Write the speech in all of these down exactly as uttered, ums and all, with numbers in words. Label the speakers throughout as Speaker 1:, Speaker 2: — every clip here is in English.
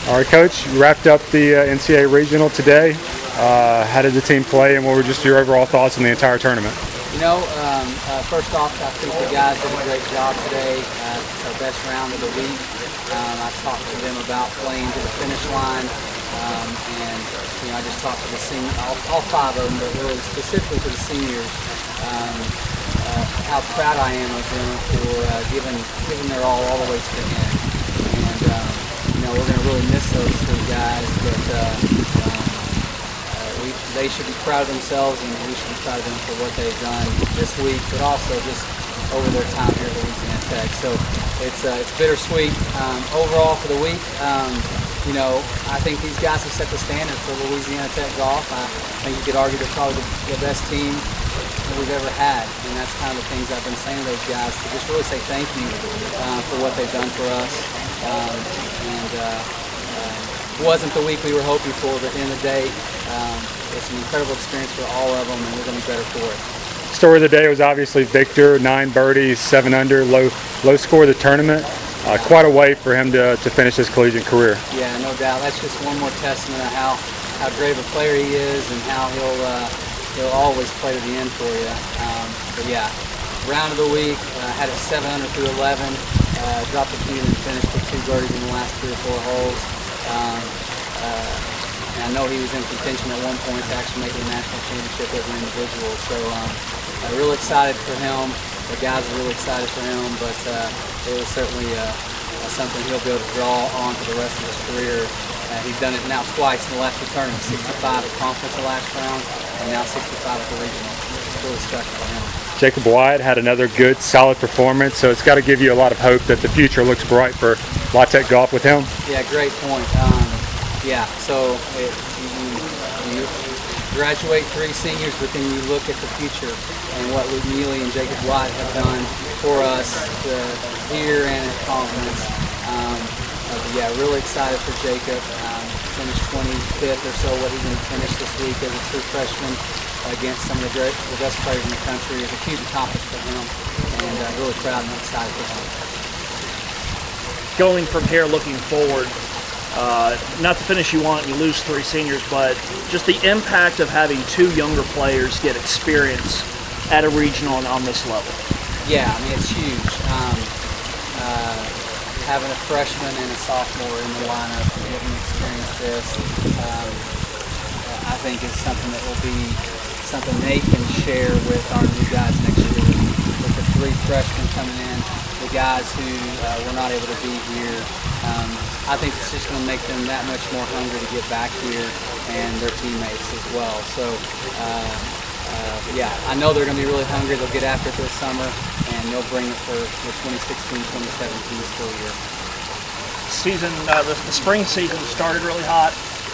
Speaker 1: All right, Coach, you wrapped up the uh, N C double A Regional today. Uh, how did the team play, and what were just your overall thoughts on the entire tournament?
Speaker 2: You know, um, uh, first off, I think the guys did a great job today. Uh, it's our best round of the week. Um, I talked to them about playing to the finish line, um, and you know, I just talked to the senior, all, all five of them, but really specifically to the seniors, um, uh, how proud I am of them for uh, giving giving their all all the way to the end. And um, you know, we're going to really miss those three guys, but. Uh, um, We, they should be proud of themselves, and we should be proud of them for what they've done this week, but also just over their time here at Louisiana Tech. So it's uh, it's bittersweet. Um, overall for the week, um, you know, I think these guys have set the standard for Louisiana Tech golf. I think you could argue they're probably the, the best team that we've ever had, and that's kind of the things I've been saying to those guys, to just really say thank you uh, for what they've done for us. Um, and uh, uh, it wasn't the week we were hoping for, but at the end of the day, um, it's an incredible experience for all of them, and we're going to be better for it.
Speaker 1: Story of the day was obviously Victor, nine birdies, seven under, low low score of the tournament. Uh, quite a way for him to, to finish his collegiate career.
Speaker 2: Yeah, no doubt. That's just one more testament of how, how great of a player he is, and how he'll uh, he'll always play to the end for you. Um, but yeah, round of the week, uh, had it seven under through eleven, uh, dropped a few and finished with two birdies in the last three or four holes. Um, uh, And I know he was in contention at one point to actually make the national championship as an individual. So um, I'm really excited for him. The guys are really excited for him, but uh, it was certainly uh, something he'll be able to draw on for the rest of his career. Uh, he's done it now twice in the last two tournaments, sixty-five at conference the last round, and now sixty-five at the regional. It's really special for him.
Speaker 1: Jacob Wyatt had another good, solid performance, so it's got to give you a lot of hope that the future looks bright for La Tech golf with him.
Speaker 2: Yeah, great point. Um, Yeah, so it, you, you graduate three seniors, but then you look at the future and what Luke Neely and Jacob White have done for us uh, here and at conference. Um, uh, yeah, really excited for Jacob. Um, finished twenty-fifth or so, what he's going to finish this week as a true freshman against some of the, great, the best players in the country. It's a huge accomplishment for him, and uh, really proud and excited for him.
Speaker 3: Going from here, looking forward, Uh, not the finish you want, you lose three seniors, but just the impact of having two younger players get experience at a regional and on this level.
Speaker 2: Yeah, I mean, it's huge. Um, uh, having a freshman and a sophomore in the lineup, getting to experience this, um, I think is something that will be something they can share with our new guys next year. With the three freshmen coming in, the guys who uh, were not able to be here, um, I think it's just going to make them that much more hungry to get back here, and their teammates as well. So, uh, uh, yeah, I know they're going to be really hungry. They'll get after it this summer, and they'll bring it for the twenty sixteen twenty seventeen school year.
Speaker 3: Season, uh, the, the spring season started really hot,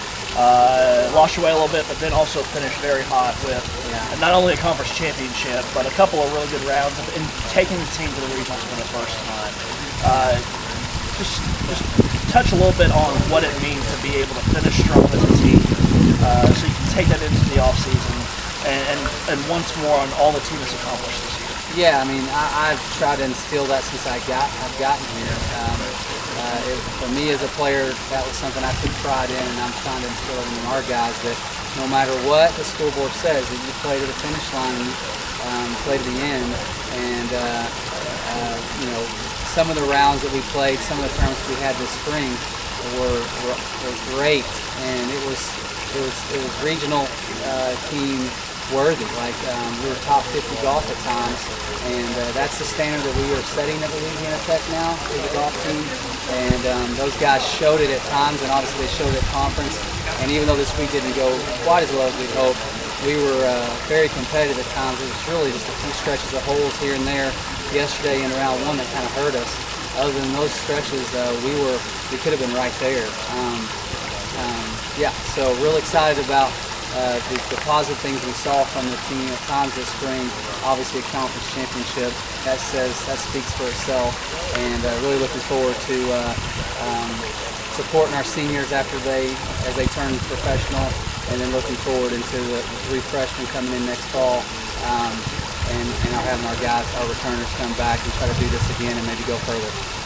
Speaker 3: uh, washed away a little bit, but then also finished very hot with
Speaker 2: Yeah.
Speaker 3: not only a conference championship, but a couple of really good rounds and taking the team to the regionals for the first time. Uh, just, just touch a little bit on what it means to be able to finish strong as a team, uh, so you can take that into the off season, and, and, and once more on all the team has accomplished this year.
Speaker 2: Yeah, I mean, I, I've tried to instill that since I got I've gotten here. Um, uh, it, for me as a player, that was something I took pride in, and I'm trying to instill it in our guys that no matter what the school board says, that you play to the finish line, um, play to the end, and uh, uh, you know. Some of the rounds that we played, some of the tournaments we had this spring were, were, were great, and it was it was it was regional uh, team worthy. Like um, we were top fifty golf at times, and uh, that's the standard that we are setting at Louisiana Tech now for the golf team. And um, those guys showed it at times, and obviously they showed it at conference. And even though this week didn't go quite as well as we'd hoped, we were uh, very competitive at times. It was really just a few stretches of holes here and there yesterday in round one that kind of hurt us. Other than those stretches, uh, we were we could have been right there. Um, um, yeah, so real excited about uh, the, the positive things we saw from the team at times this spring. Obviously, a conference championship that says that speaks for itself, and uh, really looking forward to uh, um, supporting our seniors after they as they turn professional, and then looking forward into the three freshmen coming in next fall. Um, and, and are having our guys, our returners, come back and try to do this again and maybe go further.